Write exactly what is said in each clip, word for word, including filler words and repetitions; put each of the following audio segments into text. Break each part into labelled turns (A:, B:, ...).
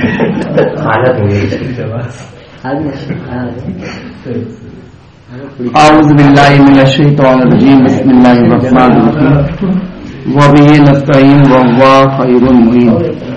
A: حالت ہو گئی.
B: اعوذ باللہ من الشیطان الرجیم بسم اللہ الرحمن الرحیم وبہ نستعین وهو خیر المعین.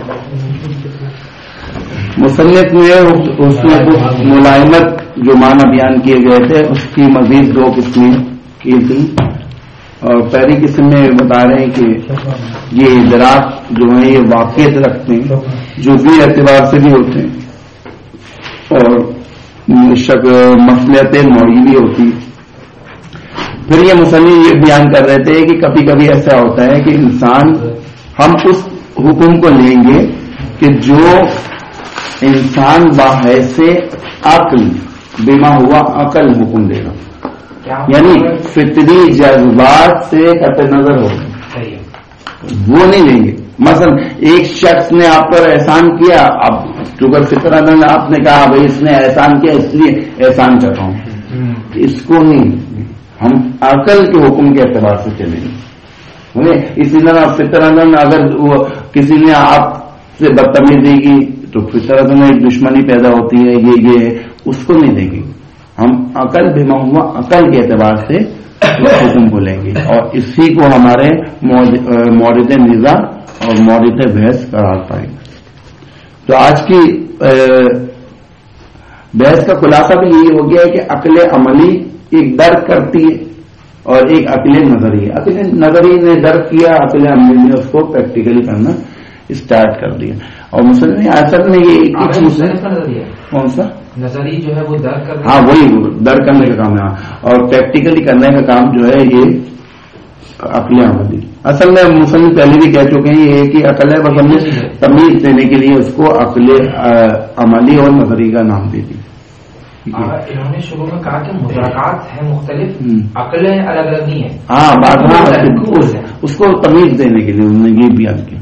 B: مصنف نے اس میں ملائمت جو معنی بیان کیے گئے تھے اس کی مزید دو قسمیں کی تھی، اور پہلی قسم میں بتا رہے ہیں کہ یہ ادراک جو ہے یہ واقعیت رکھتے ہیں، جزوی اعتبار سے بھی ہوتے ہیں اور مصلحت نوعی بھی ہوتی. پھر یہ مصنف یہ بیان کر رہے تھے کہ کبھی کبھی ایسا ہوتا ہے کہ انسان ہم اس حکم کو لیں گے کہ جو انسان باحث عقل بما ہوا عقل حکم دے گا، یعنی فطری جذبات سے قطع نظر ہوگا، وہ نہیں لیں گے. مثلا ایک شخص نے آپ پر احسان کیا، اب چونکہ فطرت آپ نے کہا بھائی اس نے احسان کیا اس لیے احسان کر رہا ہوں، اس کو نہیں، ہم عقل کے حکم کے اعتبار سے چلیں گے. اسی طرح فطرت اگر کسی نے آپ سے بدتمیزی کی تو فطرت میں ایک دشمنی پیدا ہوتی ہے، یہ یہ اس کو نہیں دیں گے. ہم عقل بما ہوا عقل کے اعتبار سے حکم کو لیں گے، اور اسی کو ہمارے مورد نزاع اور مورد بحث قرار پائیں گے. تو آج کی بحث کا خلاصہ بھی یہی ہو گیا ہے کہ عقل عملی ایک درک کرتی ہے اور ایک عقل نظری ہے. عقل نظری نے درک کیا، عقل عملی نے اس کو پریکٹیکلی کرنا اسٹارٹ کر دیا. اور مسلم اصل میں یہ کون سا
A: نظری جو ہے وہ درک کرنا،
B: ہاں وہی درک کرنے کا کام ہے، اور پریکٹیکلی کرنے کا کام جو ہے یہ عقل عملی. اصل میں مسلم پہلے بھی کہہ چکے ہیں یہ کہ عقل ہے، بس ہم نے تمیز دینے کے لیے اس کو عقل عملی اور نظری کا نام دے دی.
A: انہوں نے شروع میں کہا کہ مدرکات ہیں مختلف، عقلیں الگ الگ نہیں ہیں.
B: ہاں بات اس کو تمیز دینے کے لیے انہوں نے یہ بیان کیا،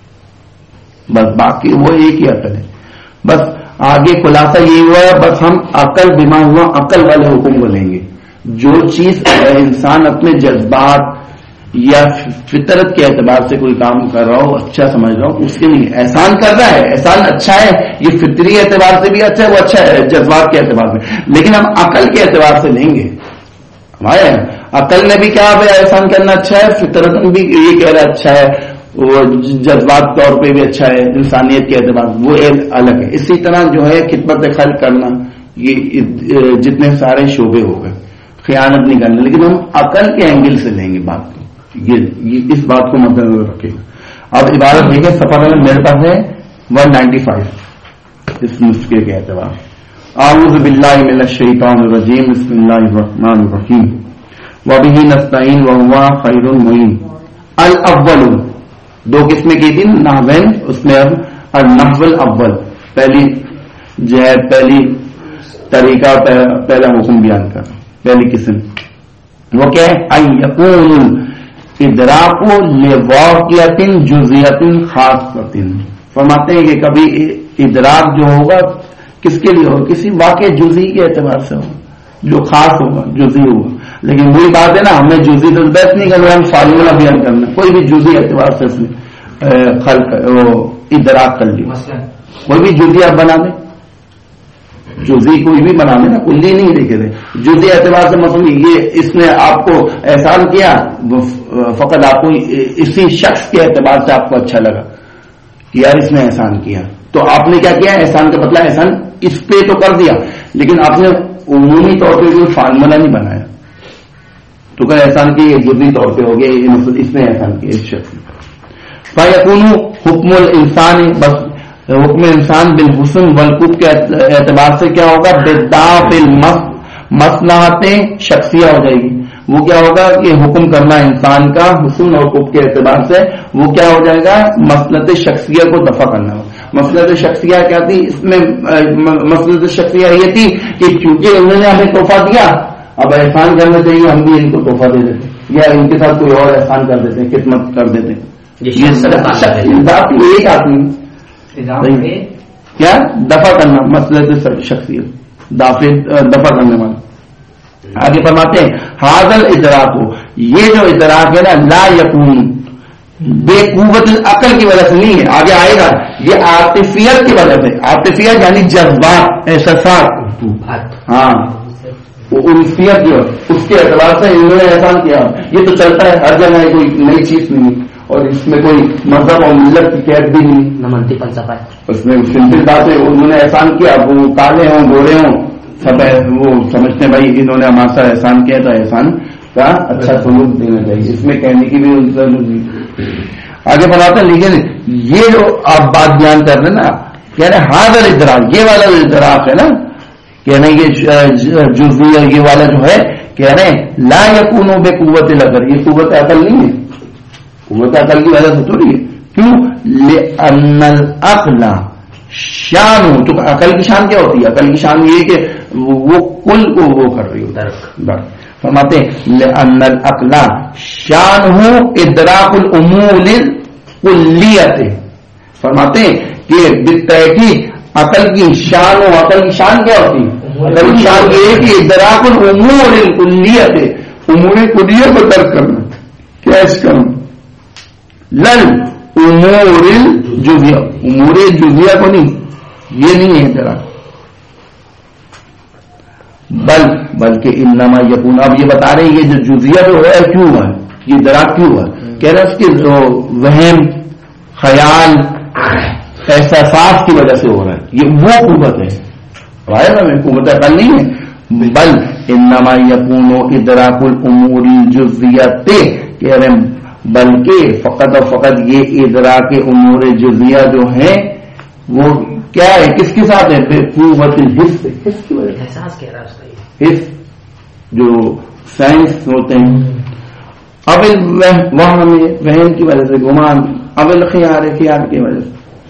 B: بس باقی وہ ایک ہی عقل ہے. بس آگے خلاصہ یہی ہوا ہے، بس ہم عقل بما ہوا عقل والے حکم کو لیں گے. جو چیز انسان اپنے جذبات یا فطرت کے اعتبار سے کوئی کام کر رہا ہو، اچھا سمجھ رہا ہو، اس کے لیے احسان کر رہا ہے، احسان اچھا ہے، یہ فطری اعتبار سے بھی اچھا ہے، وہ اچھا ہے جذبات کے اعتبار سے، لیکن ہم عقل کے اعتبار سے لیں گے. ہمارے عقل نے بھی کہا بھائی احسان کرنا اچھا ہے، فطرت بھی یہ کہہ رہا اچھا ہے، وہ جذبات طور پہ بھی اچھا ہے، انسانیت کے اعتبار وہ الگ ہے. اسی طرح جو ہے خدمت خلق کرنا، یہ جتنے سارے شعبے ہو گئے، خیانت نہیں کرنا، لیکن ہم عقل کے اینگل سے لیں گے بات کو. یہ اس بات کو مد نظر رکھے گا. اب عبارت دیکھیں سفر میں میرے پاس ہے ون نائنٹی فائیو اس نسخے کے اعتبار. اعوذ باللہ من الشیطان الرجیم بسم اللہ الرحمن الرحیم وبہ نستعین وهو خیر المعین. الاول دو قسمیں کی تھی نحوین، اس میں اب النحو الاول پہلی جو ہے پہلی طریقہ پہلا حکم بیان کر پہلی قسم وہ کیا ہے؟ ان یکون ادراک لواقعۃ جزئیۃ خاصۃ. فرماتے ہیں کہ کبھی ادراک جو ہوگا کس کے لیے ہوگا؟ کسی واقع جزئی کے اعتبار سے ہوگا جو خاص ہوگا، جزئی ہوگا. لیکن وہی بات ہے نا، ہمیں جزئی تو بحث نہیں کرنا، ہم فارمولہ بیان کرنا. کوئی بھی جزئی اعتبار سے اس نے خلق ادراک کر لیا، کوئی بھی جزئی آپ بنا دیں، جزئی کوئی بھی بنا دیں نا، کلی نہیں دیکھے تھے. جزئی اعتبار سے مثلا یہ اس نے آپ کو احسان کیا، فقط آپ کو اسی شخص کے اعتبار سے آپ کو اچھا لگا کہ یار اس نے احسان کیا، تو آپ نے کیا کیا؟ احسان کا مطلب احسان اس پہ تو کر دیا، لیکن آپ نے عمومی طور پہ کوئی فارمولہ نہیں بنایا. تو کہ احسان کی یہ جزئی طور پہ ہو گیا، اس نے احسان کیا اس شخص نے. فیکون حکم الانسان، بس حکم انسان بالحسن والقب کے اعتبار سے کیا ہوگا؟ بداف المصلحت شخصیہ ہو جائے گی. وہ کیا ہوگا کہ حکم کرنا انسان کا حسن اور قب کے اعتبار سے وہ کیا ہو جائے گا؟ مصلحت شخصیہ کو دفع کرنا ہوگا. مصلحت شخصیہ کیا تھی اس میں؟ مصلحت شخصیہ یہ تھی کہ چونکہ انہوں نے ہمیں تحفہ دیا، اب احسان کرنا چاہیے، ہم بھی ان کو تحفہ دے دیتے یا ان کے ساتھ کوئی اور احسان کر دیتے، خدمت کر دیتے. ایک آدمی کیا دفع کرنا، مصلحت شخصیت دفع کرنے والا. آگے فرماتے ہیں حاضل ادراک ہو، یہ جو ادراک ہے نا لا یکون بے قوت العقل کی وجہ سے نہیں ہے، آگے آئے گا یہ عاطفیت کی وجہ سے. عاطفیت یعنی جذبات، احساسات، ہاں انسیت جو اس کے اعتبار سے انہوں نے احسان کیا. یہ تو چلتا ہے ہر جگہ، کوئی نئی چیز نہیں اور اس میں کوئی مذہب اور ملت کی قید بھی نہیں،
C: نہ منطق فلسفہ،
B: اس میں سمپل بات ہے. انہوں نے احسان کیا، وہ کالے ہوں گورے ہوں سب وہ سمجھتے ہیں بھائی انہوں نے ہمارا احسان کیا تھا، احسان کا اچھا سلوک دینا چاہیے. اس میں کہنے کی بھی ضرورت نہیں. آگے بڑھاتے ہیں لیکن یہ جو آپ بات بیان کر رہے ہیں نا، کہہ رہے حاضر ادراک، یہ والا ادراک ہے نا، کہہ رہے یہ جزوی یہ والا جو ہے، کہہ رہے ہیں لا یکون بے قوت العقل، یہ قوت عقل نہیں ہے، قوت عقل کی وجہ سے تھوڑی ہے. کیوں؟ لأن العقل شان ہو، تو عقل کی شان کیا ہوتی ہے؟ عقل کی شان یہ کہ وہ کل کو وہ کر رہی ہو. فرماتے ہیں لأن العقل شان ہو ادراک الامور الکلیت، فرماتے ہیں کہ بالتحقیق عقل کی شان ہو، عقل کی شان کیا ہوتی ہے؟ عقل کی شان یہ ہے کہ ادراک الامور الکلیت، امور کلیہ کو درک کرنا، کیش کرنا، لل امور الجزیہ، امور جزیہ کو نہیں، یہ نہیں ہے ادراک. بل بلکہ انما یکون، اب یہ بتا رہے ہیں یہ جو جزیہ جو ہے کیوں ہے، یہ ادراک کیوں ہے؟ کہہ رہے اس کے وہم، خیال، احساسات کی وجہ سے ہو رہا ہے. یہ وہ قوت ہے، میں قوت عقل نہیں ہے. بل انما یکون ادراک الامور الجزیۃ، کہہ رہے ہیں بلکہ فقط اور فقط یہ ادراک امور جزیہ جو ہیں وہ کیا ہے، کس کے ساتھ ہے؟ بے قوت الحس، حس کی وجہ سے.
C: احساس کہہ رہا ہے اس کا،
B: حس جو سائنس ہوتے ہیں. اب وہاں میں وہم کی وجہ سے، گمان، اب الخیال خیال کی وجہ سے.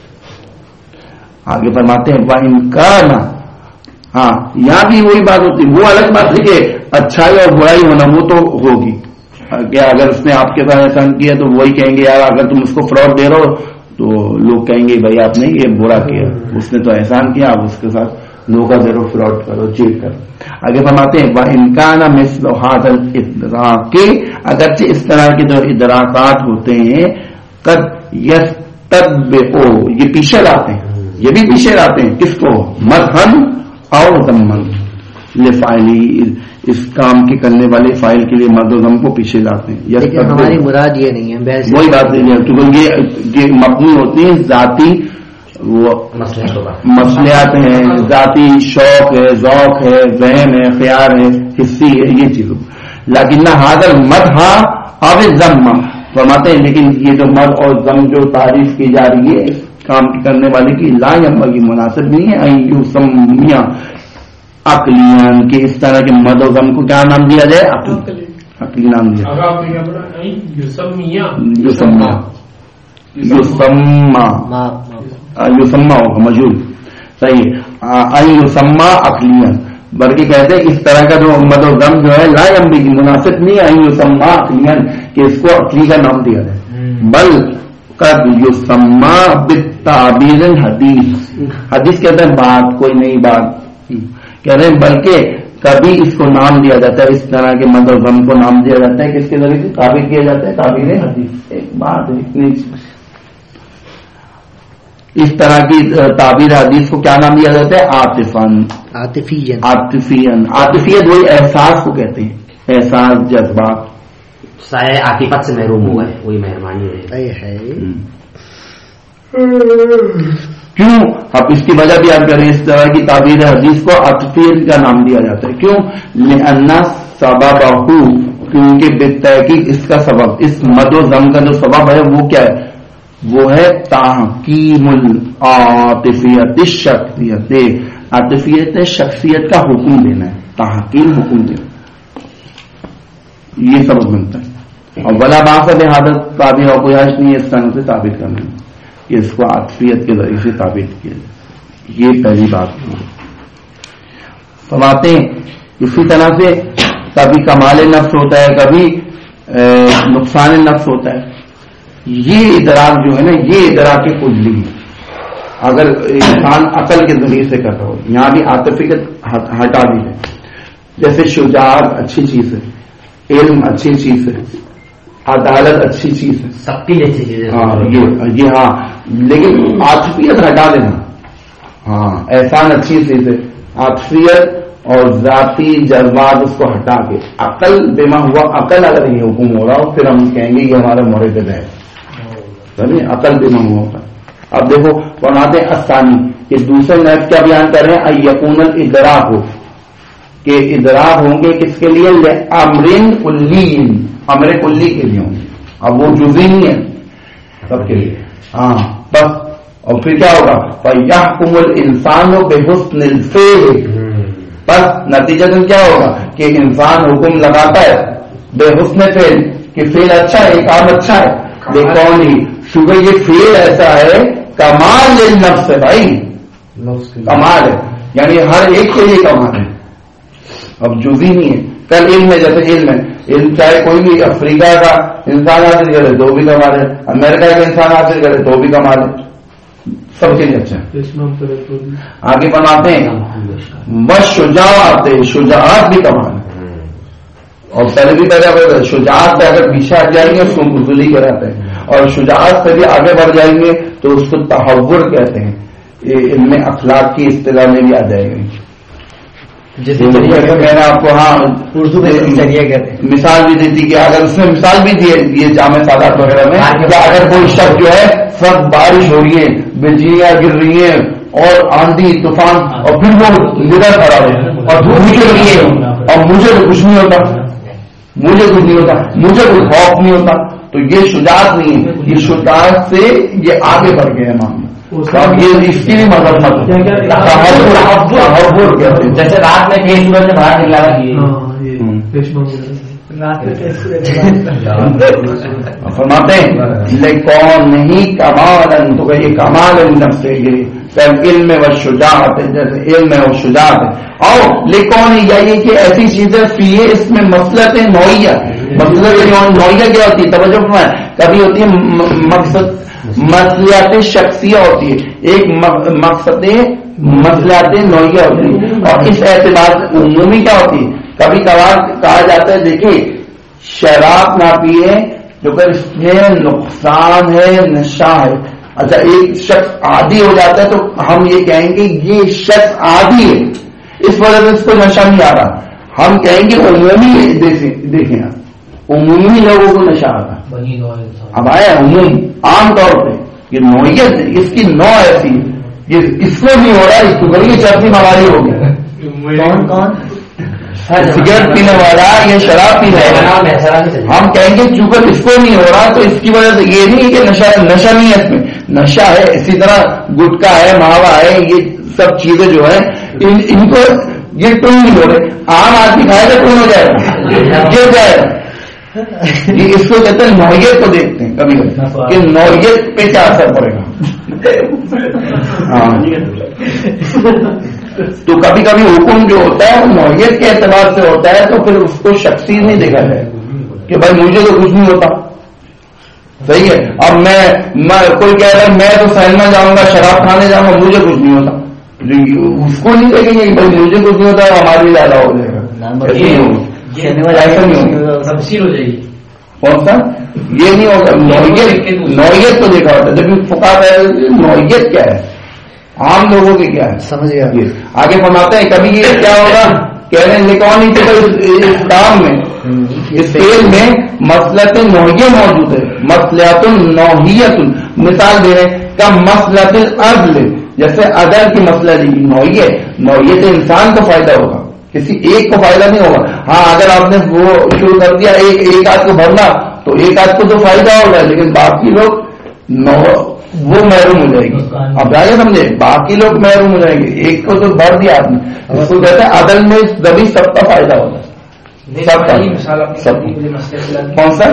B: آگے فرماتے ہیں وَإِنْ كَانَ، ہاں یہاں بھی وہی بات ہوتی، وہ الگ بات ہے کہ اچھائی اور برائی ہونا وہ تو ہوگی، کہ اگر اس نے آپ کے ساتھ احسان کیا تو وہی کہیں گے یار اگر تم اس کو فراڈ دے رہے ہو تو لوگ کہیں گے بھائی آپ نے یہ برا کیا، اس نے تو احسان کیا، آپ اس کے ساتھ لوگوں کا دے رہو، فراڈ کرو، چیٹ کرو. آگے فرماتے ہیں وَإِنْ كَانَ مِثْلُ هَذَا الْإِدْرَاكِ، اگرچہ اس طرح کے جو ادراکات ہوتے ہیں قد يَسْتَتْبِعُ، یہ پیچھے لاتے ہیں، یہ بھی پیچھے لاتے ہیں کس کو؟ مدحن اور ذمن لفاعلی، اس کام کے کرنے والے فائل کے لیے مرد و ذم کو پیچھے لاتے ہیں.
C: لیکن ہماری مراد یہ نہیں ہے،
B: وہی بات نہیں ہے کیونکہ یہ مبنی ہوتی ہیں ذاتی وہ مسئلات ہیں، ذاتی شوق ہے، ذوق ہے، ذہن ہے، خیال ہے، حصی ہے، یہ چیزوں. لیکن نہ حاضر مدح اور ذم فرماتے ہیں لیکن یہ جو مد اور ذم جو تعریف کی جا رہی ہے کام کرنے والے کی لا ینبغی، مناسب نہیں ہے ان یسمیہ عقلیان، کہ اس طرح کے مد و ذم کو کیا نام دیا جائے؟ عقلی، عقلی نام دیا. یسما یسما یسما ہوگا مجھول، صحیح. ان یسما عقلیان، بلکہ کہتے ہیں اس طرح کا جو مد و ذم جو ہے لا ینبغی، مناسب نہیں ہے ان یسما عقلیان کہ اس کو عقلی کا نام دیا جائے. بل قد یسما بالتعبیر الحدیث، حدیث کہتے ہیں بات، کوئی نئی بات کہہ رہے ہیں، بلکہ کبھی اس کو نام دیا جاتا ہے، اس طرح کے مد و ذم کو نام دیا جاتا ہے کس کے ذریعے سے؟ تعبیر کیا جاتا ہے، تعبیر حدیث. ایک بات ہے اتنی، اس طرح کی تعبیر حدیث کو کیا نام دیا جاتا ہے؟ عاطفن،
C: عاطفین.
B: عاطفین عاطفیت وہی احساس کو کہتے ہیں، احساس، جذبات.
C: سائے عاطفت سے محروم ہوا ہے، وہی مہربانی ہے.
B: کیوں؟ اب اس کی وجہ بھی آپ کریں، اس طرح کی تعبیر حدیث کو عاطفیت کا نام دیا جاتا ہے. کیوں؟ لأن سببہ، کیونکہ بالتحقیق اس کا سبب، اس مد و ذم کا جو سبب ہے وہ کیا ہے؟ وہ ہے تحکیم العاطفیت الشخصیت، عاطفیت شخصیت کا حکم دینا ہے، تحکیم حکم دینا، یہ سبب بنتا ہے. اور ولا باس بہذا تعبیر، اور کوئی حرج نہیں ہے اس طرح سے تعبیر کرنے میں کہ اس کو عاطفیت کے ذریعے سے تعبیر کیا جائے. یہ پہلی بات. فرماتے ہیں اسی طرح سے کبھی کمال نفس ہوتا ہے، کبھی نقصان نفس ہوتا ہے. یہ ادراک جو ہے نا، یہ ادراک کلی اگر انسان عقل کے ذریعے سے کرتا ہو، یہاں بھی عاطفیت ہٹا دی ہے. جیسے شجاعت اچھی چیز ہے، علم اچھی چیز ہے، عدالت اچھی چیز ہے،
C: سب کی اچھی چیز ہے.
B: ہاں یہ یہ ہاں لیکن عاطفیت ہٹا دینا. ہاں احسان اچھی چیز ہے، عاطفیت اور ذاتی جذبات اس کو ہٹا کے عقل بما ہوا عقل اگر یہ حکم ہو رہا ہو پھر ہم کہیں گے یہ ہمارا مرید ہے. عقل بما ہوا ہوتا. اب دیکھو بناتے ہیں الثانی، یہ دوسرے نیب کیا بیان کر رہے ہیں، یقون الادراک ہو کہ ادراک ہوں گے کس کے لیے، امرن کلی، امر کلی کے لیے ہوں گے. اب وہ جزئی نہیں ہے سب کے لیے. ہاں بس اور پھر کیا ہوگا، فَيَحْكُمُ الْإِنسَانُ بِحُسْنِ الْفِعْلِ، بس نتیجہ تو کیا ہوگا کہ انسان حکم لگاتا ہے بے حسن فعل کہ فعل اچھا ہے، کام اچھا ہے. کون ہی شکر یہ فعل ایسا ہے کمال للنفس ہے بھائی، کمال ہے یعنی ہر ایک کے لیے کمال ہے. اب جزئی نہیں ہے. کل علم ہے، جیسے علم ہے، علم چاہے کوئی بھی افریقہ کا انسان حاصل کرے تو بھی کمال ہے، امریکہ کا انسان حاصل کرے تو بھی کمال ہے، سب کے لیے اچھا ہے. آگے بناتے ہیں بس شجاعت، شجاعت بھی کمال ہے. اور پہلے بھی پہلے شجاعت سے اگر پیچھے ہٹ جائیں گے اس کو بزدلی کراتے ہیں، اور شجاعت سے بھی آگے بڑھ جائیں گے تو اس کو تحور کہتے ہیں. یہ علم اخلاق کی اصطلاح میں بھی آ جائے گی. جیسے میں نے آپ کو ہاں اردو میں مثال بھی دی تھی کہ اگر اس میں مثال بھی دی یہ جامع سادات وغیرہ میں کہ اگر کوئی شخص جو ہے سب بارش ہو رہی ہے، بجلیاں گر رہی ہیں اور آندھی طوفان اور پھر وہ نڈر کھڑا ہے اور دھوپ نکل رہی ہے اور مجھے تو کچھ نہیں ہوتا، مجھے کچھ نہیں ہوتا، مجھے کوئی خوف نہیں ہوتا، تو یہ شجاعت نہیں ہے. یہ شجاعت سے یہ آگے بڑھ گئے معاملہ. یہ اس کی بھی مدد مت
C: جیسے رات میں تیز سورج سے باہر نکلا
B: فرماتے ہیں کون نہیں کمال تو یہ کمال نفس سے علم و شجاعت ہے، جیسے علم و شجاعت ہے. اور لیکن یہ کہ ایسی چیزیں فیے اس میں مسلط نوعیہ، مسلط نوعیہ کیا ہوتی ہے توجہ میں، کبھی ہوتی ہے مقصد مصلحت شخصیہ ہوتی ہے، ایک مقصد مصلحت نوعیہ ہوتی ہے، اور اس اعتبار سے عمومی کیا ہوتی ہے. کبھی کبھار کہا جاتا ہے دیکھیے شراب نہ پیے جو کہ اس میں نقصان ہے، نشہ ہے. اچھا ایک شخص عادی ہو جاتا ہے تو ہم یہ کہیں گے یہ شخص عادی ہے اس وجہ سے اس کو نشہ نہیں آ رہا. ہم کہیں گے عمومی دیکھیں عمومی لوگوں کو نشہ آتا. اب آیا عموم عام طور پہ یہ نوعیت اس کی نو ایسی ہے، اس کو نہیں ہو رہا اس کو بڑی چربی بیماری ہو گئی. کون کون سگریٹ پینے والا یا شراب پینے والا ہم کہیں گے چونکہ اس کو نہیں ہو رہا تو اس کی وجہ سے یہ نہیں کہ نشہ نشہ نہیں ہے، اس میں نشہ ہے. اسی طرح گٹکا ہے، ماوا ہے، یہ سب چیزیں جو ہیں ان کو یہ ٹون نہیں ہو رہے. عام آدمی کھائے گا ٹون ہو جائے گا، گر جائے گا. یہ اس کو کہتے ہیں نوعیت کو دیکھتے ہیں کبھی کبھی کہ نوعیت پہ کیا اثر پڑے گا. تو کبھی کبھی حکم جو ہوتا ہے وہ نوعیت کے اعتبار سے ہوتا ہے تو پھر اس کو شخصی نہیں دیکھا جائے کہ بھائی مجھے تو کچھ نہیں ہوتا. صحیح ہے. اب میں کوئی کہہ رہا ہے میں تو سینما جاؤں گا، شراب کھانے جاؤں گا، مجھے کچھ نہیں ہوتا، اس کو نہیں دیکھیں گے کہ بھائی مجھے کچھ نہیں ہوتا ہمارے لیے زیادہ ہو جائے گا. ایسا نہیں ہوگا، تفصیل ہو جائے گی. کون سا یہ نہیں ہوگا. نوعیت نوعیت کو دیکھا ہوتا ہے. جب فقہا نوعیت کیا ہے، عام لوگوں کی کیا ہے سمجھ گیا. آگے فرماتے ہیں کبھی یہ کیا ہوگا کہہ رہے ہیں کون نہیں اس کام میں اس فعل میں مسلط نوعیہ موجود ہے. مسلحت نوعیت مثال دے رہے کا مسلط العدل، جیسے عدل کی مسئلہ نوعیت نوعیت انسان کو فائدہ ہوگا، کسی ایک کو فائدہ نہیں ہوگا. ہاں اگر آپ نے وہ شروع کر دیا ایک ایک آدھ کو بھرنا تو ایک آدھ کو تو فائدہ ہوگا لیکن باقی لوگ وہ محروم ہو جائے گی. اب جائے سمجھے باقی لوگ محروم ہو جائیں گے. ایک کو تو بھر دیا آپ نے، اس کو کہتے ہیں عدل میں جبھی سب کا فائدہ ہوگا. سب کا کون سا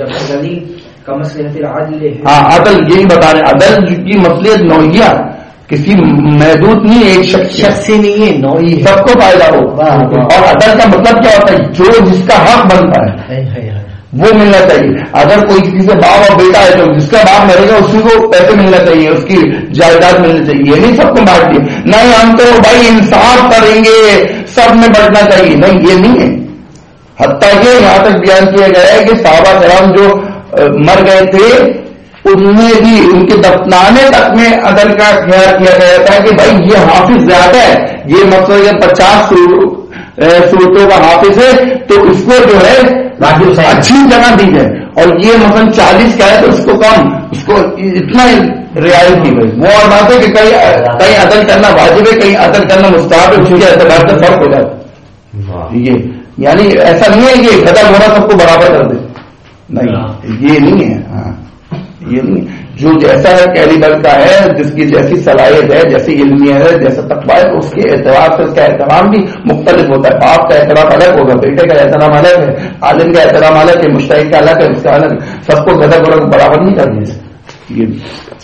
B: ہاں عدل یہی بتا رہے ہیں. عدل کی مصلحت نوعیہ کسی محدود نہیں، ایک شخص شخصی نہیں ہے، نوعی سب کو فائدہ ہو. اور عدل کا مطلب کیا ہوتا ہے جو جس کا حق بنتا ہے وہ ملنا چاہیے. اگر کوئی کسی سے باپ اور بیٹا ہے تو جس کا باپ مرے گا اسی کو پیسے ملنا چاہیے، اس کی جائیداد ملنی چاہیے. یہ نہیں سب کو بانٹ دیا. نہیں ہم تو بھائی انصاف کریں گے سب میں بانٹنا چاہیے، نہیں یہ نہیں ہے. حتیٰ کہ یہاں تک بیان کیا گیا ہے کہ صحابہ کرام جو مر گئے تھے ان میں بھی ان کے دفنانے تک میں عدل کا خیال کیا گیا تھا کہ بھائی یہ حافظ زیادہ ہے، یہ مطلب یہ پچاس صورتوں کا حافظ ہے تو اس کو جو ہے اچھی جگہ دی جائے، اور یہ مثلا چالیس کا ہے تو اس کو کم، اس کو اتنا رعایت کی گئی. وہ اور بات ہے کہ کہیں کہیں عدل کرنا واجب ہے، کہیں عدل کرنا مستحب ہے، اس کے اعتبار سے فرق ہو جاتا ہے. یہ یعنی ایسا نہیں ہے کہ گدا گھوڑا سب کو برابر کر دے، نہیں یہ نہیں ہے. ہاں یہ نہیں، جو جیسا ہے کیلیبر کا ہے، جس کی جیسی صلاحیت ہے، جیسی علمیت ہے، جیسا تقویٰ ہے، اس کے اعتبار سے اس کا احترام بھی مختلف ہوتا ہے. باپ کا احترام الگ ہوگا، بیٹے کا احترام الگ ہے، عالم کا احترام الگ ہے، مجتہد کا الگ ہے، اس کا الگ. سب کو گدا گھوڑا برابر نہیں کرنا ہے. یہ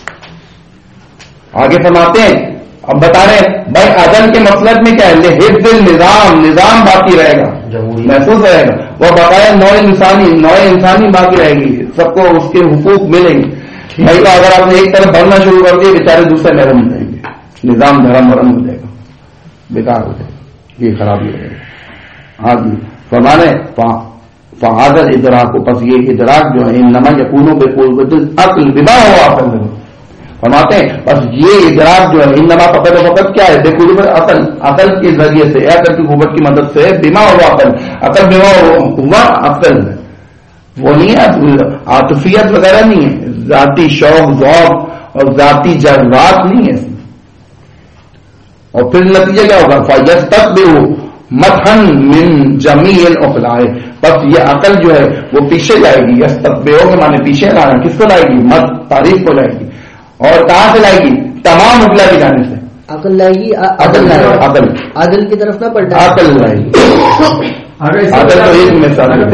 B: آگے فرماتے ہیں، اب بتا رہے ہیں بھائی عدل کے مطلب میں کیا ہے؟ حفظ النظام، نظام باقی رہے گا، محفوظ رہے گا. وہ بقایا نوع انسانی، نوع انسانی باقی رہے گی، سب کو اس کے حقوق ملیں گے. بھائی تو اگر آپ نے ایک طرف بڑھنا شروع کر دیا بیچارے دوسرے محروم ہو جائیں گے، نظام دھرم مرم ہو جائے گا، بیکار ہو جائے گا، یہ خرابی ہو جائے گا. ہاں جی فرمانے فعادت ادراک کو، پس یہ ادراک جو ہے انما یکون بقوت العقل بما هو عقل. فرماتے ہیں بس یہ ادراک جو ہے انما فقط و فقط کیا ہے؟ بقوت عقل، عقل کے ذریعے سے، عقل کی قوت کی مدد سے. بما هو عقل، عقل بما ہوا عقل، وہ نہیں ہے عاطفیت وغیرہ نہیں ہے، ذاتی شوق ذوق اور ذاتی جذبات نہیں ہے. اور پھر نتیجہ کیا ہوگا؟ فَيَسْتَقْبِلُ مَدْحًا مِنْ جَمِيعِ الْعُقَلَاءِ. بس یہ عقل جو ہے وہ پیچھے جائے گی. یستقبلو کے معنی پیچھے لانا، کس کو لائے گی؟ مد تعریف کو لائے گی. اور کہاں سے لائے گی؟ تمام عقلا کی جانے سے
D: عقل لائے گی.
B: عقل لائے گی، عقل
D: عدل کی طرف نہ پلٹا،
B: عقل لائے گی. عدل تو ایک مثال ہے.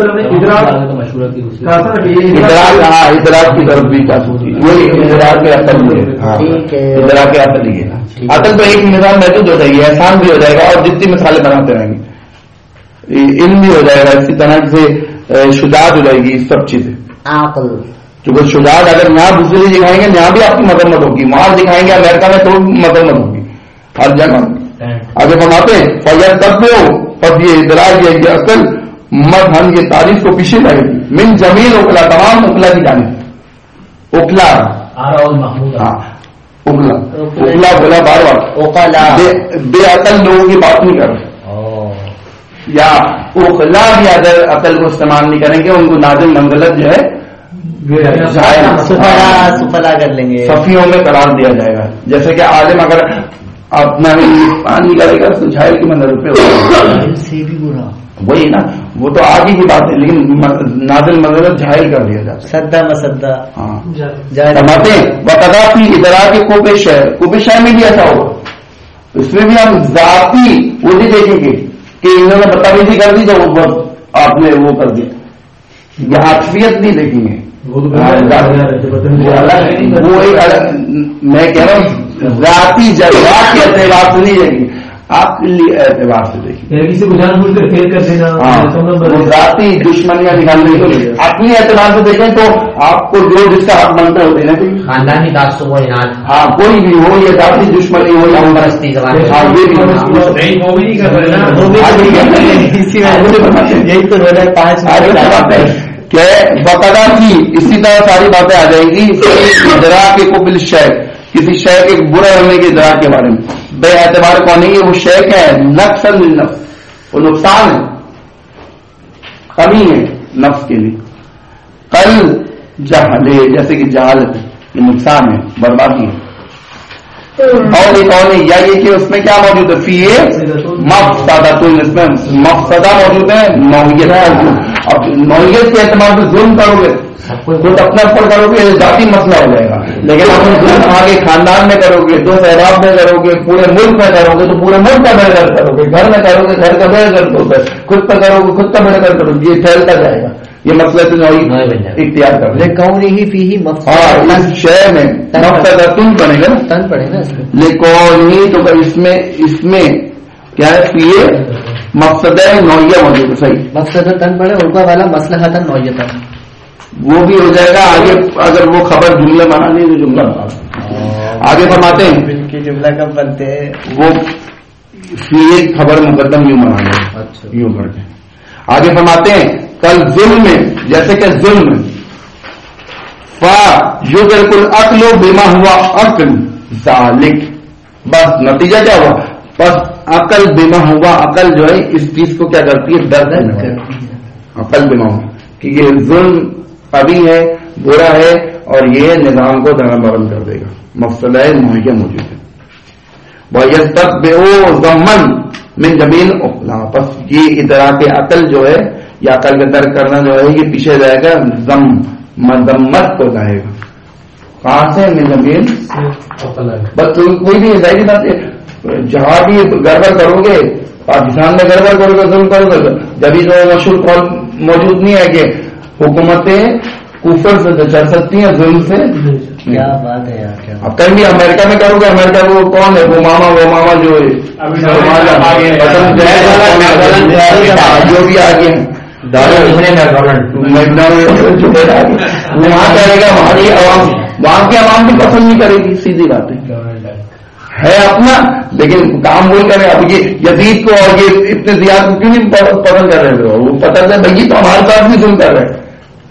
B: ادراک، ہاں ادراک کی طرف بھی جا سکتی ہے، وہی ادراک کے عقل میں. ہاں ادراک کے عقل ہی ہے. عقل تو ایک مثال محدود ہو جائے گی، احسان بھی ہو جائے گا، اور جتنی مثالیں بناتے رہیں گے علم بھی ہو جائے گا. اسی طرح سے شجاعت ہو جائے گی، سب چیزیں.
D: عقل
B: کیونکہ شجاعت اگر یہاں دوسرے دکھائیں گے یہاں بھی آپ کی مذمت ہوگی، وہاں دکھائیں گے امریکہ میں تو مذمت ہوگی، ہر جگہ. آگے فرماتے ہیں فیض تب ہو، اب یہ ادراک یہ عقل مد ہم یہ تعریف کو پیچھے لائے گی. من جمیل اکلا، تمام اکلا کی جانب. اکلا ہاں اکلا اکلا بولا بار بار، بے عقل لوگوں کی بات نہیں کر رہے، یا اکلا بھی اگر عقل کو استعمال نہیں کریں گے ان کو نازل منزلت جو ہے
D: سفلا کر لیں گے،
B: صفیوں میں قرار دیا جائے گا. جیسے کہ عالم اگر اپنا پانی نکالے گا تو جھائل کی منظر پہ
D: سے بھی برا،
B: وہی نا، وہ تو آگے کی بات ہے، لیکن نازل منظر جھائل کر دیا جاتا ہے.
D: سدا مسدا
B: ہاں سماتے ہیں. بقدا کی ادراک کو پیش ہے، کو پیش ہے میں بھی ایسا ہوگا. اس میں بھی ہم ذاتی وہ بھی دیکھیں گے کہ انہوں نے بدتمیزی کر دی تو آپ نے وہ کر دیا، یہ عاطفیت نہیں دیکھیں گے. وہ ایک الگ، میں کہہ رہا ہوں ذاتی جذبات کے اعتبار سے نہیں دیکھیں گے، عقلی اعتبار سے دیکھیں.
E: کسی کو جان بوجھ کر فیل کر دینا،
B: ذاتی دشمنیاں نکالنے کے لیے اپنی اعتبار سے دیکھیں تو آپ کو جو جس کا حق بنتا ہے وہ دینا چاہیے.
C: خاندانی تعصب و عناد،
B: ہاں کوئی بھی ہو، یہ ذاتی دشمنی ہو یا
C: پرستی زبان،
D: یہی تو روزہ پانچ
B: کہ بقدا کی اسی طرح ساری باتیں آ جائیں گی. ادراک کے قبل شے، کسی شے کے برے ہونے کے ادراک کے بارے میں بے اعتبار کون ہے؟ وہ شے کیا ہے؟ نقص للنفس، وہ نقصان ہے، کمی ہے نفس کے لیے. کل جہلے، جیسے کہ جہالت ہے، یہ نقصان ہے، بربادی ہے. اور ایک اور یا یہ کہ اس میں کیا موجود ہے؟ فی مفسدہ، تو اس میں مفسدہ موجود ہے، نوعیت ہے. اب نوعیت کے اعتبار سے ظلم کرو گے، خود اپنے اوپر کرو گے، ذاتی مسئلہ ہو جائے گا. لیکن اپنے ظلم آگے خاندان میں کرو گے، دو سیلاب میں کرو گے، پورے ملک میں کرو گے تو پورے ملک کا بے غرض کرو گے، گھر میں کرو گے گھر کا بے غرض ہوتا ہے، خود پہ کرو گے خود کا بے غرض کرو گے، یہ پھیلتا جائے گا. یہ مسئلہ سے نوعیت اختیار کر لیں.
D: ہی فی ہی
B: ہاں اس شہر میں مفسدہ تن پڑے گا،
D: تن پڑے گا.
B: لیکن ہی تو اس میں اس میں کیا ہے؟ یہ مقصد نوعیہ موجود ہے. صحیح
D: مقصد تن پڑے، اردو والا مسئلہ تن نوعیت،
B: وہ بھی ہو جائے گا. آگے اگر وہ خبر جملہ بنانی تو جملہ بنا. آگے فرماتے ہیں
D: کہ جملہ کب بنتے ہیں؟
B: وہ خبر مقدم یوں بنانا، یوں کر کے. آگے فرماتے ہیں کل ظلم میں، جیسے کہ ظلم فا یدرک العقل بما ہوا عقل ذالک، بس نتیجہ کیا ہوا؟ بس عقل بما ہوا، عقل جو ہے اس چیز کو کیا کرتی ہے؟ درد کرتی ہے. عقل بما ہوا کہ یہ ظلم ابھی ہے، برا ہے، اور یہ نظام کو درم برم کر دے گا، مسئلہ مہیا موجود ہے. وَيَسْتَقْبِعُ ضَمًّا مِنْ جَمِيلِ الْأُخْلَاءِ، بس یہ ادراک عقل جو ہے یا عقل کا درک کرنا جو ہے یہ پیچھے جائے گا، ضم مذمت کو لائے گا. کہاں سے؟ من جمیل. بس کوئی بھی ظاہری بات ہے، جہاں بھی گڑبڑ کرو گے، پاکستان میں گڑبڑ کرو گے، ظلم کرو گے، جبھی تو مشہور قول موجود نہیں ہے کہ حکومتیں کفر سے چل سکتی ہیں، ظلم سے.
D: کیا بات ہے یار، کیا
B: اب کہیں بھی امریکہ میں کرو گے، امریکہ وہ کون ہے؟ وہ ماما وہ ماما جو ہے جو بھی آگے ہیں وہاں کرے گا، وہاں کی عوام وہاں کی عوام بھی پسند نہیں کرے گی، سیدھی بات ہے اپنا، لیکن کام وہی کرے. اب یہ یزید کو اور یہ اتنے زیادہ کیوں نہیں پسند کر رہے ہو؟ وہ پتہ ہے بھائی تو ہمارے ساتھ بھی ظلم کر رہے ہیں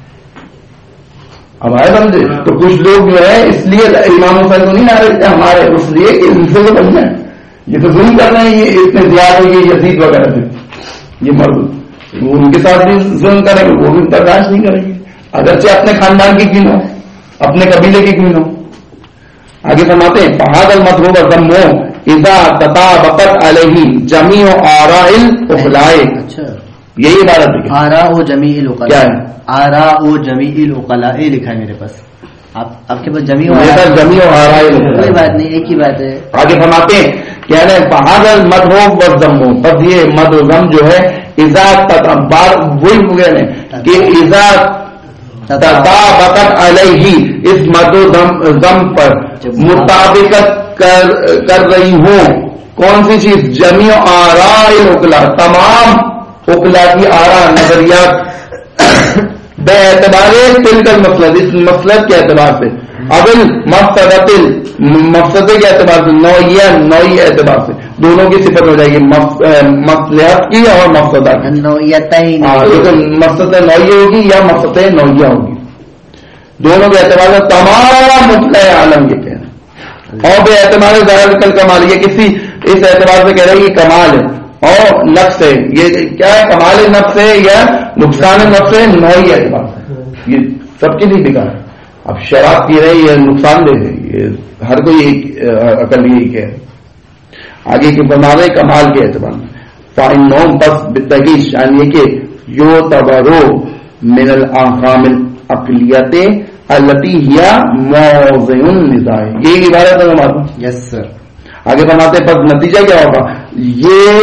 B: ہمارے بندے. تو کچھ لوگ جو ہے اس لیے امام حسین کو نہیں لا رہے تھے ہمارے، اس لیے کہ ان سے تو بننا ہے، یہ تو ظلم کر رہے ہیں، یہ اتنے زیادہ یہ یزید وغیرہ سے یہ مرد ان کے ساتھ بھی ظلم کریں گے، وہ بھی برداشت نہیں کریں گے، اگرچہ اپنے خاندان کی کیوں نہ ہو، اپنے قبیلے کی کیوں نہ ہو. آگے فرماتے ہیں فہذا المطلوب ضمو اذا تطابقت علیہ جمیع آراء العقلاء. اچھا یہی عبارت ہے،
D: آراء جمیع العقلاء.
B: کیا ہے؟
D: آراء جمیع العقلاء لکھا ہے میرے پاس، آپ آپ کے پاس جمیع
B: جمیع آراء العقلاء،
D: کوئی بات نہیں، ایک ہی بات ہے.
B: آگے فرماتے ہیں کہہ رہے ہیں فہذا المطلوب والضمو، بس یہ مد و ضم جو ہے اذا بار وہی ہو گئے کہ اذا تطابقت علیہ، اس مد و ضم پر مطابقت کر کر رہی ہوں کون سی چیز؟ جمیع آراء العقلاء، تمام عقلاء کی آراء، نظریات، بے اعتبار تلک المسلک، اس مسلک کے اعتبار سے، اول مقصد مقصد کے اعتبار سے، نوعیہ نوعی اعتبار سے، دونوں کی صفت ہو جائے گی، مصلحت کی اور مقصدہ کی.
D: نوعیتین،
B: مقصد نوعی ہوگی یا مقصد نوعیہ ہوگی، دونوں کے اعتبار سے تمام مطلع عالم کے کہنا. اور بے اعتبار ظاہر کل کمال، یہ کسی اس اعتبار سے کہہ رہے ہیں کہ کمال ہے اور نفس ہے. یہ کیا ہے؟ کمال نفس ہے یا نقصان نفس ہے؟ نوعی اعتبار سے یہ سب کے لیے بکا ہے. اب شراب پی رہے یہ نقصان دہ ہے، یہ ہر کوئی عقل یہی کہ آگے کے بناوے کمال کے اعتبار میں فائن نوم پس بتگیش، یعنی کہ یو تبرو من الاحکام الاقلیت التی ہی موضع النزاع، یہ عبارت ہے ہمارا.
D: یس سر.
B: آگے بناتے پس نتیجہ کیا ہوگا؟ یہ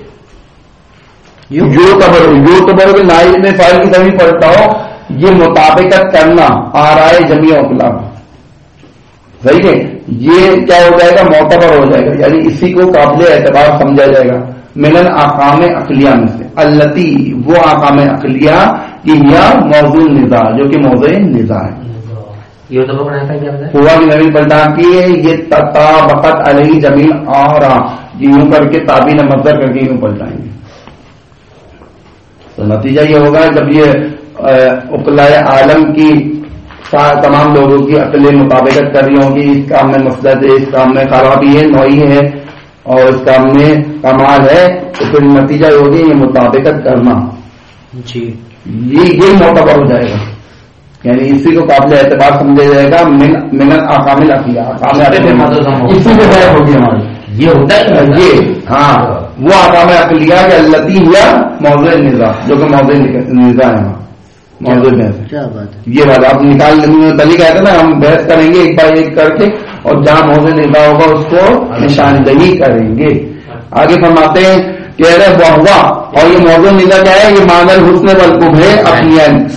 B: یو تبرو یو تبرو کے نائب میں فائل کی طرح پڑھتا ہو، یہ مطابقت کرنا آرائے جمیع عقلاء، صحیح ہے، یہ کیا ہو جائے گا؟ معتبر ہو جائے گا، یعنی اسی کو قابل اعتبار سمجھا جائے گا. من الاحکام عقلیہ میں سے، التی وہ احکام عقلیہ کی یا موضوع نزاع، جو کہ موضوع نزاع ہے. ہوا کی نوی پلٹان کی ہے، یہ تطابقت علیہ جمیع آراء، یوں کر کے تابعین مصدر کر کے یوں پلٹائیں گے. تو نتیجہ یہ ہوگا جب یہ عقلاء عالم کی تمام لوگوں کی عقلیں مطابقت کر رہی ہوں گی، اس کام میں مصلحت ہے، اس کام میں خرابی ہے، نوعی ہے، اور اس کام میں کمال ہے، تو پھر نتیجہ یہ ہوگی یہ مطابقت کرنا
D: جی
B: یہ یہ معتبر ہو جائے گا، یعنی اسی کو قابل اعتبار سمجھا جائے گا. من الاحکام الاقلیہ، اسی میں غیر ہوگی ہماری، یہ ہوتا ہے یہ ہاں وہ احکام عقلیہ کہ التی ہی موضوع نزاع، جو کہ موضوع نزاع ہے، موضوع بحث.
D: کیا بات ہے،
B: یہ بات آپ نکال دلی کہتے ہیں نا، ہم بحث کریں گے ایک بار ایک کر کے، اور جہاں موضوع نزاع ہوگا اس کو نشاندہی کریں گے. آگے فرماتے ہیں کہہ رہے ہوا، اور یہ موضوع نزاع کیا ہے؟ یہ معنی الحسن والقبح ہے اقلیان،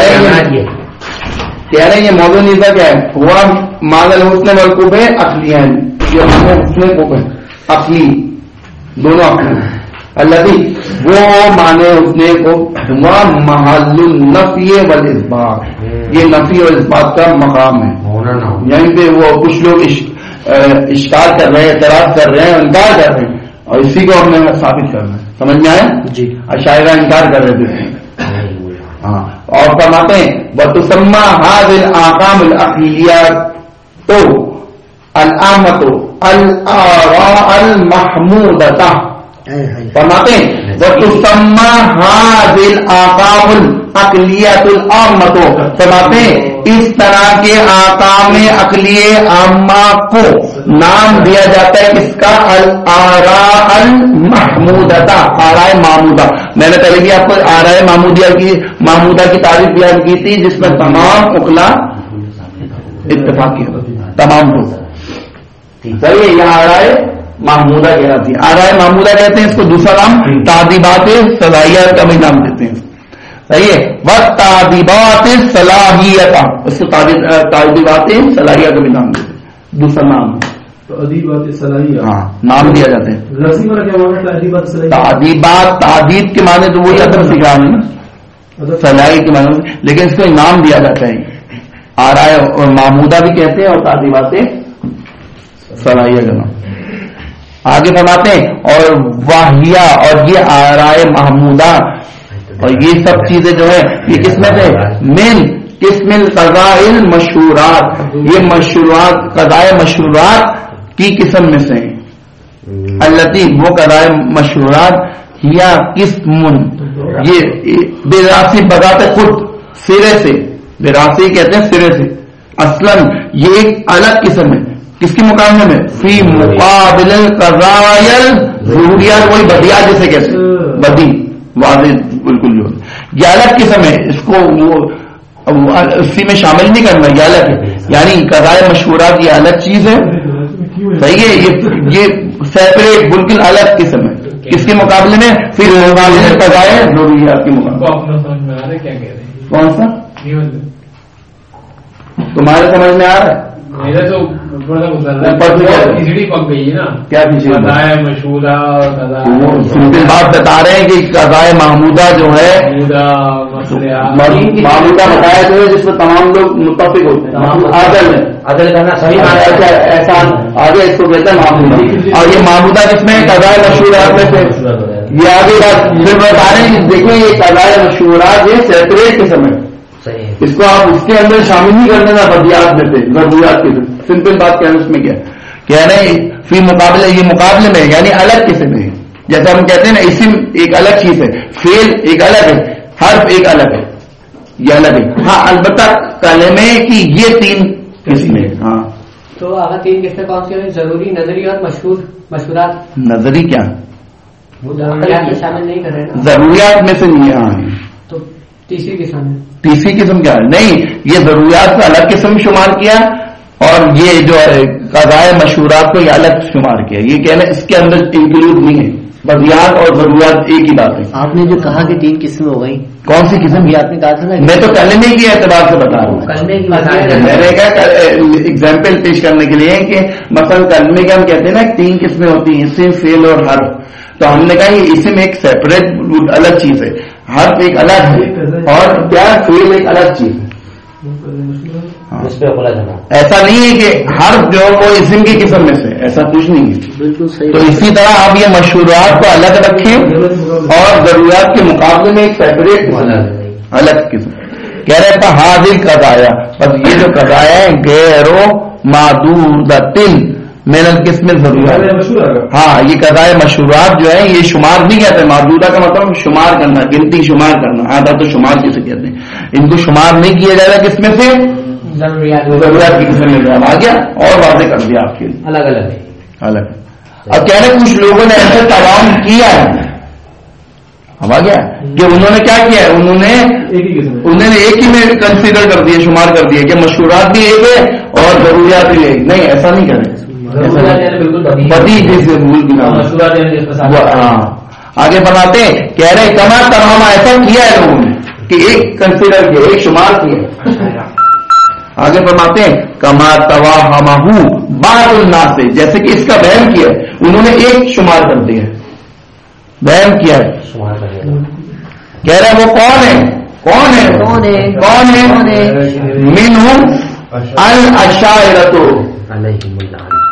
B: کہہ رہے ہیں یہ موضوع نزاع کیا ہے؟ ہوا معنی الحسن والقبح ہے اقلیان، یہ معنی حسن قبح عقلی دونوں اقلی. اللہ وہ معنی حسن کو ہوا محل النفی والاثبات، یہ نفی اور اثبات کا مقام ہے. یعنی پہ وہ کچھ لوگ اشکال کر رہے ہیں، اعتراض کر رہے ہیں، انکار کر رہے ہیں، اور اسی کو ہم نے ثابت کرنا ہے. سمجھ میں آیا
D: جی.
B: اشاعرہ انکار کر رہے تھے. ہاں اور فرماتے ہیں وتسمى هذه الاحکام العقلیہ تو العامۃ الاراء المحمودۃ. فرماتے ہیں وتسمى هذه الاحکام العقلیہ العامۃ. فرماتے ہیں اس طرح کے احکام عقلیہ عامہ کو نام دیا جاتا ہے اس کا الاراء المحمودۃ. آراء محمودہ میں نے پہلے بھی آپ کو آراء محمودیہ کی محمودہ کی تعریف بیان کی تھی جس میں تمام عقلاء اتفاق کیا تمام کو. صحیح ہے. یہ آراء محمودہ کہلاتی ہے. آراء محمودہ کہتے ہیں اس کو. دوسرا نام تعدیبات صلاحیت کا بھی نام دیتے ہیں. صحیح ہے. وتعدیبات صلاحیت اس کو تعدیبات صلاحیت کا بھی نام دیتے ہیں. دوسرا نام
E: تعدیبات صلاحیہ.
B: ہاں نام دیا جاتے ہیں.
E: لفظی معنی کیا ہوگا تعدیبات صلاحیہ؟
B: تعدیبات تعدیب کے معنی تو وہی ادب سکھا ہے نا صلاحی کے معنی, لیکن اس کو نام دیا جاتا ہے. آراء اور محمودہ بھی کہتے ہیں اور تعدیبات صلاحیہ کا نام. آگے فرماتے ہیں اور واہیہ اور یہ آراء محمودہ اور یہ سب چیزیں جو ہے یہ کس میں سے من قسم القضاء المشہورات. یہ مشہورات قضاء مشہورات کی قسم میں سے ہیں. التی وہ قضاء مشہورات یا قسم یہ براسی بذات خود سرے سے براسی کہتے ہیں سرے سے. اصلاً یہ ایک الگ قسم ہے. کس کے مقابلے میں فی مقابل القضاء ضروریات. وہی بدیات جسے کہتے ہیں بدی واضح بالکل جو یہ الگ قسم ہے. اس کو وہ اسی میں شامل نہیں کرنا. یہ الگ ہے یعنی قضاء مشہورات یہ الگ چیز ہے. صحیح ہے. یہ یہ سیپریٹ بالکل الگ قسم ہے. کس کے مقابلے میں پھر مقابلے قضاء ضروریات کے مقابلے. کون سا تمہارے سمجھ میں آ رہا ہے؟
A: میرا تو کھچڑی پک گئی ہے نا.
B: کیا
A: قضاء مشہورہ
B: سمپل بات بتا رہے ہیں کہ قضاء محمودہ جو ہے محمودہ بتایا جو ہے جس میں تمام لوگ متفق ہوتے ہیں. عدل ہے
C: عدل کرنا صحیح
B: احسان آگے اس کو کہتے ہیں محمودہ. اور یہ محمودہ جس میں قضاء مشہورات میں سے یہ آگے بات پھر بتا رہے ہیں. دیکھیں یہ قضاء مشہورات یہ سیپریٹ قسم ہے. اس کو آپ اس کے اندر شامل نہیں کر دینا بدیات میں سے ضروریات کے. سمپل بات کیا ہے اس میں کیا کہہ رہے ہیں فی مقابلے یہ مقابلے میں یعنی الگ قسم ہے. جیسے ہم کہتے ہیں نا اسم ایک الگ چیز ہے فعل ایک الگ ہے حرف ایک الگ ہے یہ الگ ہے. ہاں البتہ کلمے کی یہ تین قسمیں. ہاں
F: تو اگر تین قسمیں کون سی ہیں؟ ضروری نظری اور مشہور مشہورات.
B: نظری کیا
F: شامل نہیں کر رہے
B: ضروریات میں سے نہیں. ہاں
F: تو تیسری قسم ہے.
B: تیسری قسم کیا ہے؟ نہیں یہ ضروریات کا الگ قسم شمار کیا اور یہ جو ہے قضاء مشہورات کو یہ الگ شمار کیا. یہ کہنا اس کے اندر انکلوڈ نہیں ہے. بدیات اور ضروریات ایک ہی بات ہے.
D: آپ نے جو کہا کہ تین قسمیں ہو گئی
B: کون سی قسم؟
D: یہ آپ نے کہا تھا نا.
B: میں تو کلمے کی اعتبار سے بتا رہا ہوں. میں نے کہا ایگزامپل پیش کرنے کے لیے کہ مثلا کلمے کے ہم کہتے ہیں نا تین قسمیں ہوتی ہیں اسم فعل اور حرف. تو ہم نے کہا یہ اسم ایک سیپریٹ الگ چیز ہے حرف ایک الگ ہے اور کیا فعل ایک الگ چیز ہے. ایسا نہیں ہے کہ حرف جو وہ اسم کی قسم میں سے ایسا کچھ نہیں ہے.
D: بالکل صحیح.
B: تو اسی طرح آپ یہ مشہورات کو الگ رکھیں اور ضروریات کے مقابلے میں ایک سیپریٹ الگ قسم کہہ رہے تھا حاضر قضایا. بس یہ جو قضایا ہے غیر معدودۃ من القسم ضروریات. ہاں یہ قضاء مشہورات جو ہے یہ شمار نہیں کہتے. معدودہ کا مطلب شمار کرنا گنتی شمار کرنا. آدھا تو شمار جسے کہتے ہیں. ان کو شمار نہیں کیا جائے گا کس میں سے ضروریات کی قسم میں. آ گیا اور واضح کر دیا آپ کے لیے
C: الگ الگ
B: الگ. اب کہہ رہے کچھ لوگوں نے ایسے تعاون کیا ہے. اب آ گیا کہ انہوں نے کیا کیا ہے انہوں نے انہوں نے ایک ہی میں کنسیڈر کر دیا شمار کر دیا کہ مشہورات بھی ایک ہے اور ضروریات بھی ایک. نہیں ایسا نہیں کریں. بدی جیسے بھول بھی. ہاں آگے بناتے ہیں کہہ رہے کما تمام ایسا کیا ہے لوگوں نے کہ ایک کنسیڈر کیا ایک شمار کیا. آگے فرماتے ہیں کما تواہمہ بعض الناس سے جیسے کہ اس کا وہم کیا ہے انہوں نے ایک شمار کر دیا وہم کیا ہے. کہہ رہے وہ کون ہے کون ہے
D: کون ہے
B: کون ہے منہم الاشاعرۃ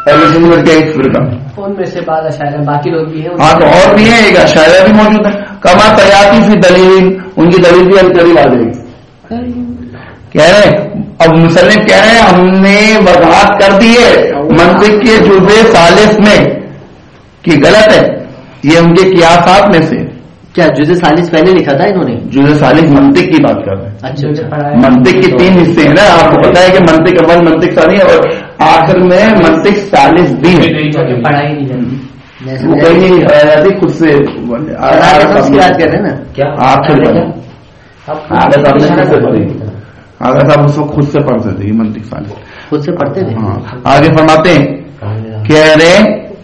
B: اہل سنت کا ایک فرقہ.
F: ان میں سے بعض اشاعرہ باقی لوگ بھی ہیں.
B: ہاں تو اور بھی ہیں, ایک اشاعرہ بھی موجود ہے. کما تیاتی فی دلیل, ان کی دلیل بھی قریب آ جائے گی. کہہ رہے اب مصنف کہہ رہے ہیں ہم نے وضاحت کر دی ہے منطق کے جزء ثالث میں کہ غلط ہے, یہ ان کے قیاسات میں سے.
D: کیا جزء ثالث پہلے لکھا تھا انہوں نے؟
B: جزء ثالث منطق کی بات کر رہے ہیں.
D: اچھا اچھا.
B: منطق کے تین حصے ہیں نا, آپ کو پتا ہے کہ منطق اول, منطق ثانی اور آخر میں منطق ثالث بھی ہے.
F: پڑھائی نہیں جاتی,
B: وہ کہیں نہیں پڑھائی جاتی, خود سے
D: یاد کر رہے ہیں نا.
F: کیا
B: آخر آگے صاحب اس وقت خود سے پڑھتے تھے, یہ منطق ثالث
D: خود سے پڑھتے تھے.
B: ہاں آگے فرماتے ہیں کہہ رہے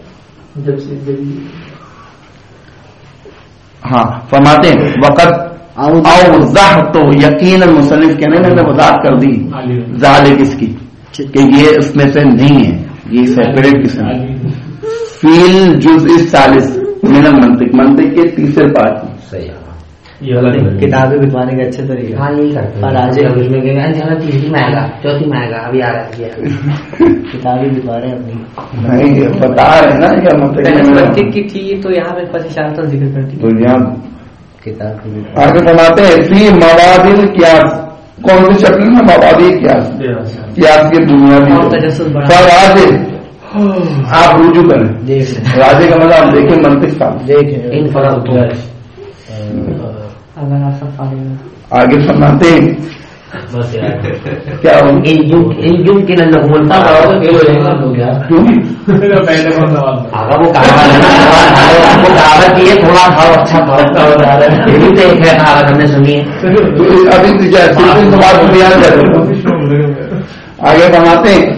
B: ہاں فرماتے ہیں وقت اوضح تو یقیناً مصنف کہنے میں نے وضاحت کر دی ذالک اس کی کہ یہ اس میں سے نہیں ہے, یہ سیپریٹ قسم ہے. فیل جزء الثالث من المنطق, منطق کے تیسرے پارٹ میں.
C: صحیح
D: کتابیں بکوانے کے اچھے طریقے.
C: ہاں یہی کرتے
D: اور آج
C: تیسری میں آئے گا, چوتھی میں آئے گا, ابھی آ رہا ہے.
D: کتابیں بکوا رہے ہیں اپنی.
B: نہیں بتا رہے نا کیا
F: منطق کی تھی تو یہاں میرے پاس اشارتاً ذکر کرتی
B: تو یہاں
D: کتاب
B: آگے فرماتے ہیں فی مواد القیاس, کون سی شکل میں مواد قیاس, قیاس کی بنیادی راجے. آپ رجوع کریں راجے کا مطلب آپ دیکھیں منطق صاحب
D: دیکھیں.
F: اگر آپ سب پڑھیں گے
B: آگے فرماتے ہیں کیا
C: يمكن ان نقول وہ کہاوت یہ تھوڑا بھاؤ اچھا بھاؤ یہ بھی تو ایک ہے کہاوت ہم نے سنی ہے.
B: آگے فرماتے ہیں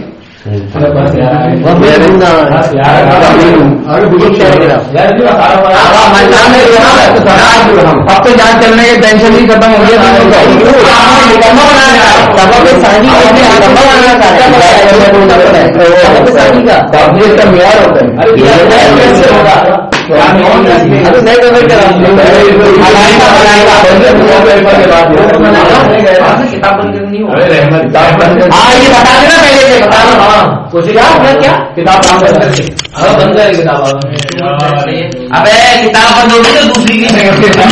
B: اب تو جان چلنے کی ٹینشن ہی ختم ہو گیا. کا معیار ہوتا ہے.
A: کتاب بند کرنی ہو
C: یہ بتا دینا پہلے سے, بتا دو کیا
A: کتاب بند کر کتاب
C: ابے کتاب بند ہوگی تو دوسری کی